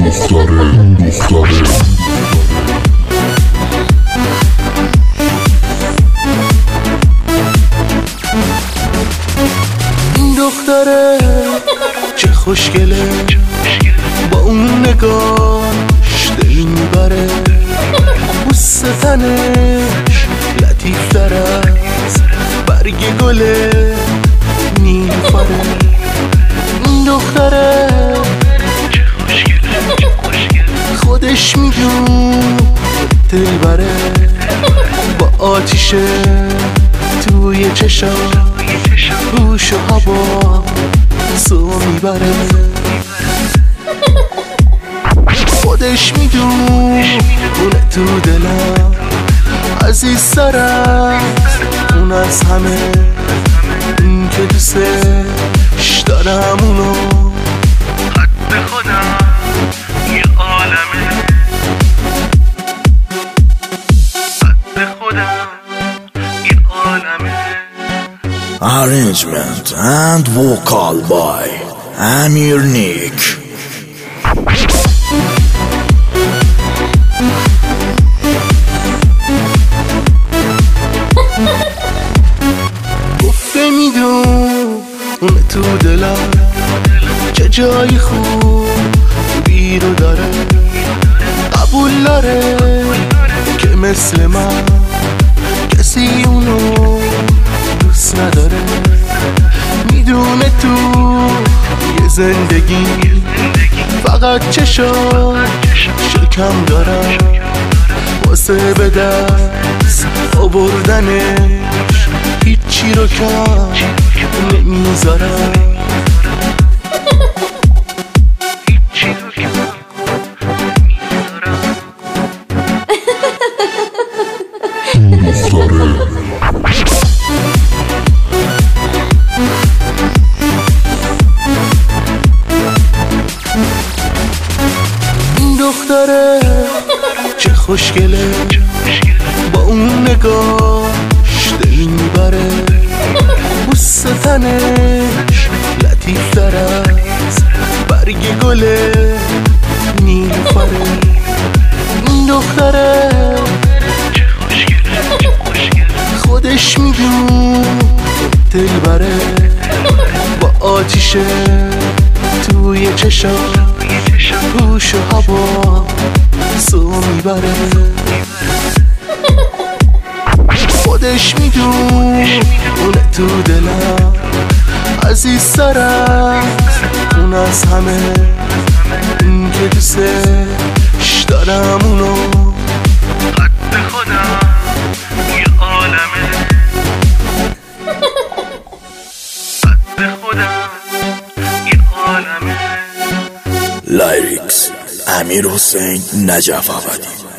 این دختره چه خوشگله، با اون نگاش دل میبره، بوس تنش لطیف تر از برگ گل نیلوفره. این دختره خودش میدون دل بره، با آتیش توی چشا روش و هوا سو میبره. خودش میدون اونه تو دلم عزیزتر از اون از همه، این که دوستش دارم اونو حد خودم یه عالمه، حد خودم یه عالمه. Arrangement and vocal by Amir Nick. گفته میدون اون تو دلم چه جای خوبی رو داره، قبول داره که مثل من کسی اونو دوست نداره. میدونه تو یه زندگی فقط شکم دارم، واسه به دست آوردنش هیچی رو کم نمیذارم. این دختره چه خوشگله، با اون نگاش دل میبره، بوس تنش لطیف تر از برگ گل نیلوفره. این دختره خودش میدون دل بره، با آتیش توی چشا روش و هوا سو میبره. خودش میدون اونه تو دلم عزیزتر از اون از همه، این که دوستش دارم اونو حد خودم یه عالمه، حد خودم یه عالمه. Lyrics Amir Hossein Najaf Abadi.